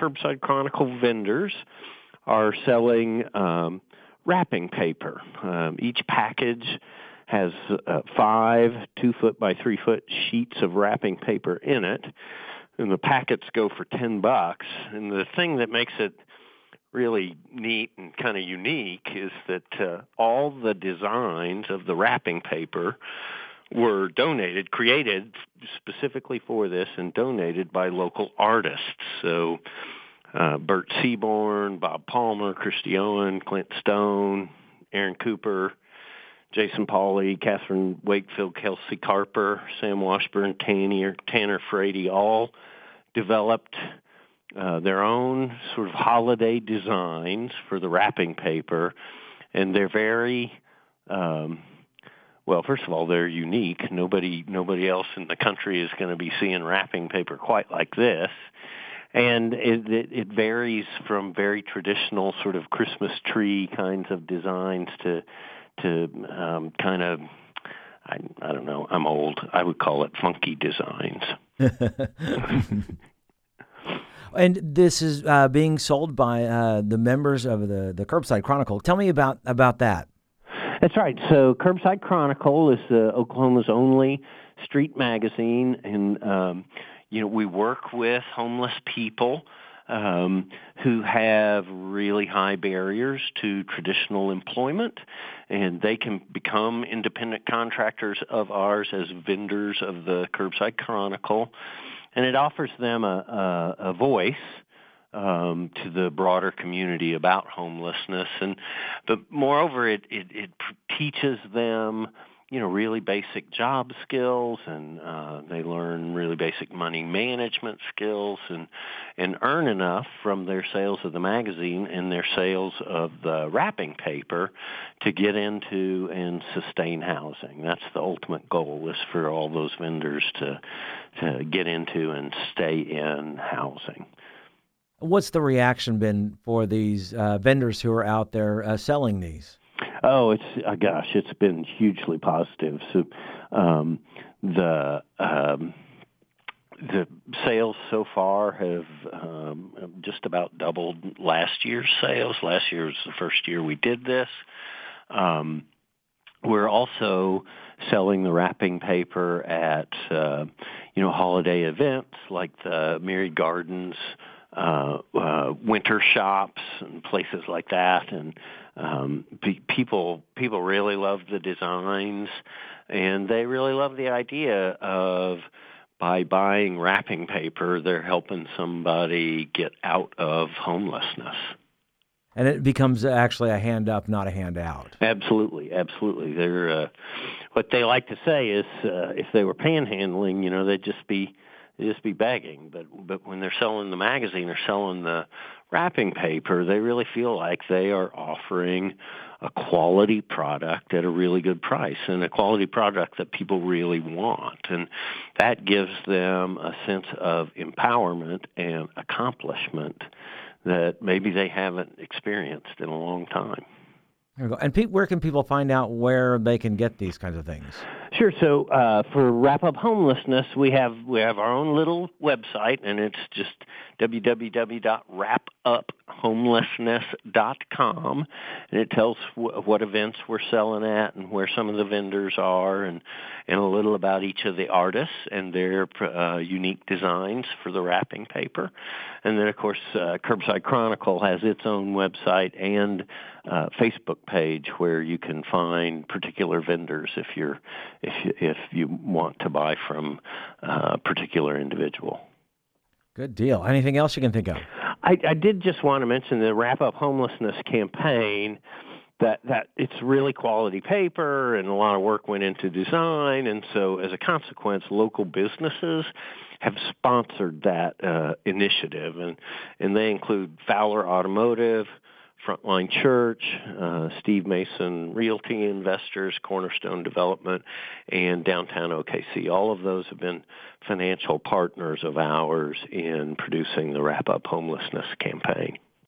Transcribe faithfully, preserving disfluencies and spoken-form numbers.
Curbside Chronicle vendors are selling um, wrapping paper. Um, each package has uh, five two-foot by three-foot sheets of wrapping paper in it, and the packets go for ten bucks. And the thing that makes it really neat and kind of unique is that uh, all the designs of the wrapping paper were donated, created specifically for this and donated by local artists. So uh, Bert Seaborn, Bob Palmer, Christy Owen, Clint Stone, Aaron Cooper, Jason Pauley, Catherine Wakefield, Kelsey Carper, Sam Washburn, Tanner, Tanner Frady, all developed uh, their own sort of holiday designs for the wrapping paper. And they're very, um, well, first of all, they're unique. Nobody, nobody else in the country is going to be seeing wrapping paper quite like this. And it, it, it varies from very traditional sort of Christmas tree kinds of designs to to um, kind of, I, I don't know, I'm old. I would call it funky designs. And this is uh, being sold by uh, the members of the, the Curbside Chronicle. Tell me about, about that. That's right. So Curbside Chronicle is uh, Oklahoma's only street magazine, and um, you know we work with homeless people um, who have really high barriers to traditional employment, and they can become independent contractors of ours as vendors of the Curbside Chronicle, and it offers them a, a, a voice Um, to the broader community about homelessness, and but moreover, it, it, it teaches them, you know, really basic job skills, and uh, they learn really basic money management skills, and and earn enough from their sales of the magazine and their sales of the wrapping paper to get into and sustain housing. That's the ultimate goal, is for all those vendors to to get into and stay in housing. What's the reaction been for these uh, vendors who are out there uh, selling these? Oh, it's uh, gosh, it's been hugely positive. So um, the um, the sales so far have um, just about doubled last year's sales. Last year was the first year we did this. Um, we're also selling the wrapping paper at uh, you know holiday events like the Myriad Gardens Uh, uh, winter shops and places like that, and um, pe- people people really love the designs, and they really love the idea of, by buying wrapping paper, they're helping somebody get out of homelessness. And it becomes actually a hand up, not a hand out. Absolutely, absolutely. They're uh, what they like to say is, uh, if they were panhandling, you know, they'd just be They just be begging, but but when they're selling the magazine or selling the wrapping paper, they really feel like they are offering a quality product at a really good price, and a quality product that people really want. And that gives them a sense of empowerment and accomplishment that maybe they haven't experienced in a long time. There we go. And pe- where can people find out where they can get these kinds of things? Sure. So uh, for Wrap Up Homelessness, we have we have our own little website, and it's just w w w dot wrap up homelessness dot com, and it tells w- what events we're selling at and where some of the vendors are, and and a little about each of the artists and their uh, unique designs for the wrapping paper. And then, of course, uh, Curbside Chronicle has its own website and uh, Facebook page where you can find particular vendors if you're if you, if you want to buy from a particular individual. Good deal. Anything else you can think of? I, I did just want to mention the Wrap Up Homelessness campaign, that, that it's really quality paper and a lot of work went into design. And so as a consequence, local businesses have sponsored that uh, initiative. And, and they include Fowler Automotive, Frontline Church, uh, Steve Mason Realty Investors, Cornerstone Development, and Downtown O K C. All of those have been financial partners of ours in producing the Wrap Up Homelessness campaign.